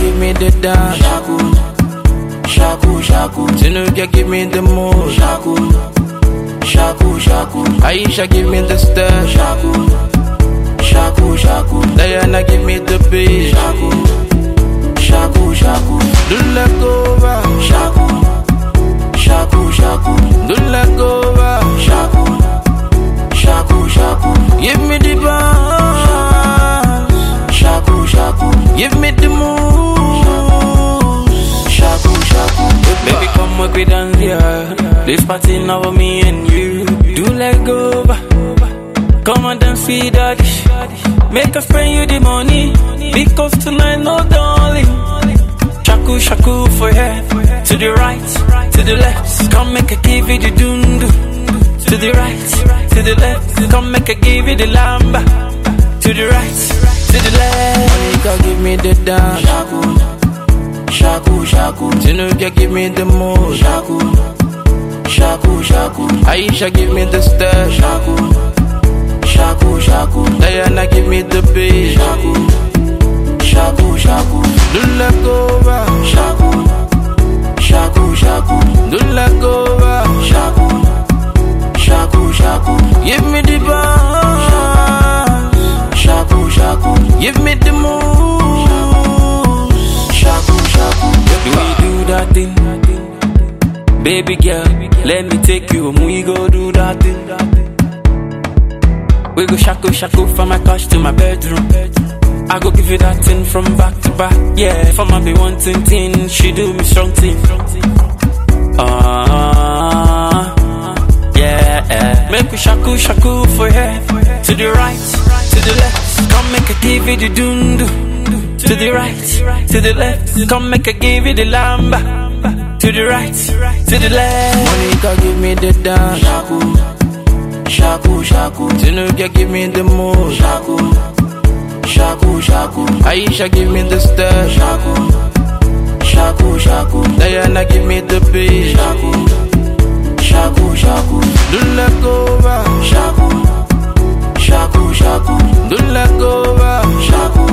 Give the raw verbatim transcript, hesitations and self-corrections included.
give me the dance. Shaku, shaku, shaku. Tinubu give me the mood. Shaku, shaku, shaku. Aisha give me the step. Shaku, shaku, shaku. Diana give me the beat. Shaku, shaku, shaku. Do let go back. Shaku, shaku, shaku. Do let go back. Shaku, shaku, shaku. Give me the bounce. Shaku, shaku. Give me the moves. Shaku, shaku. Baby, come work with dance here. This party now for me and you. Do let go back. Come on, dance with daddy. Make us spend you the money. Because tonight, no darling. Shaku, shaku for her. To the right, to the left. Come make a give it the dundu. To the right, to the left. Come make a give it the lamba. To the right, to the left. Monica give me the dance. Shaku, shaku, shaku. Tinubu give me the mood. Shaku, shaku, shaku. Aisha give me the step. Shaku, shaku, shaku. Diana give me the beat. Shaku, shaku, shaku. Do let go back. Shaku, shaku, shaku. Do let go back. Shaku, shaku, shaku. Give me the bounce. Shaku, shaku. Give me the moves. Shaku, shaku. Do we do that thing? Baby girl, let me take you home. We go do that thing. We go shaku shaku from my couch to my bedroom. I go give you that thing from back to back. Yeah, for my be one thing thing, she do me strong thing. Ah, uh, yeah. Make we shaku shaku for her. To the right, to the left. Come make a give it the dundu. To the right, to the left. Come make a give it the lamba. To the right, to the left. Monica give me the dance. Shaku, shaku, shaku. Tinubu give me the mood. Shaku, shaku, shaku. Aisha give me the step. Shaku, shaku, shaku. Diana give me the beat. Shaku, shaku, shaku. Do let go back. Shaku, shaku, shaku. Do let go back. Shaku,